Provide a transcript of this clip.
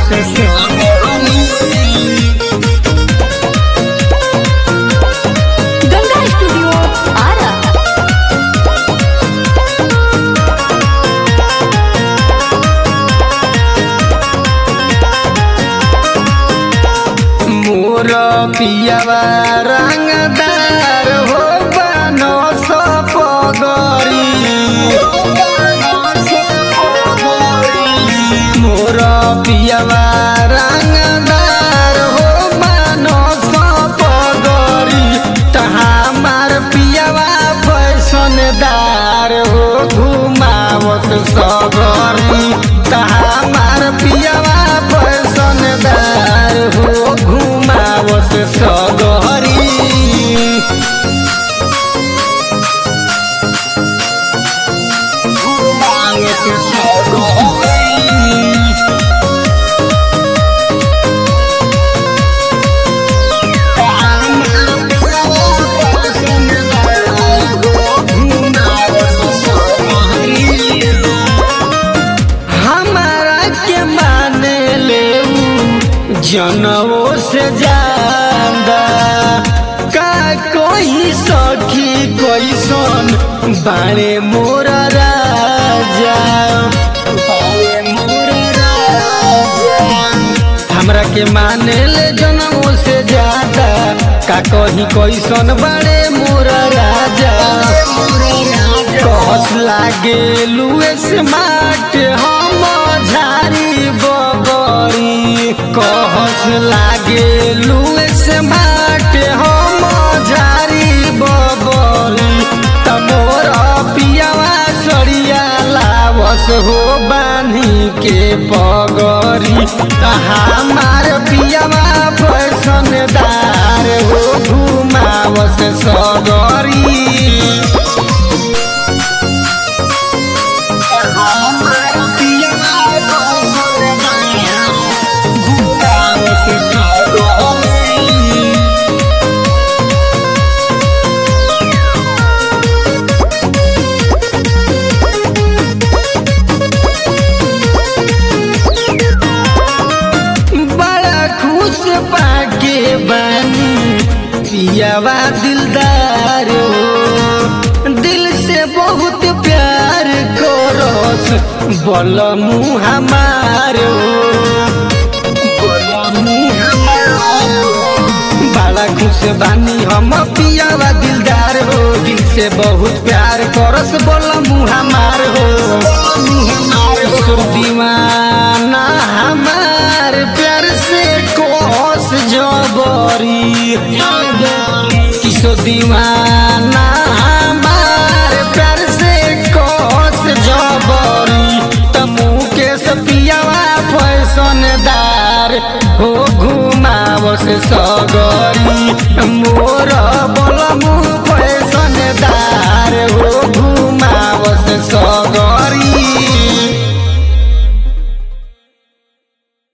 Ganga studio Ara. मोर पियावा रंगदार हो बनो सपगरी। मोर पियावा रंगदार हो बनो सपगरी। तहामार पियावा फैशनदार हो घुमावत सगरी। तहामार पियावा फैशनदार हो घुमावत सगरी। हमारा के माने ले जनवो से ज्यादा का कोई सखी कोई सोन बारे मोरा राजा। हमरा के माने ले जनवो से ज्यादा का कोई कोई सोन बारे मोरा राजा। कहस लागे लुए स्मार्ट हम झारी बबरी। कहस लागे लुए स्मार्ट हम झारी बबरी। तमोर पियावा सरिया लावस हो बानी के पगरी। हमार पियावा फैशनदार हो घुमावस सगरी। बड़ा खुश पाके बानी पियावा दिलदार हो। दिल से बहुत प्यार करस बोल मुँह हमार बड़ा खुश बानी हम पियावा दिलदार हो। दिल से बहुत प्यार करस बोल मुँह हमार हो। सुर दीवाना हमार प्यार से कोस जबरी। किशोर दीवाना हमार प्यार से कोस जबरी। तमू के सपियावा फैशनदार हो घुमावस सगरी। मोर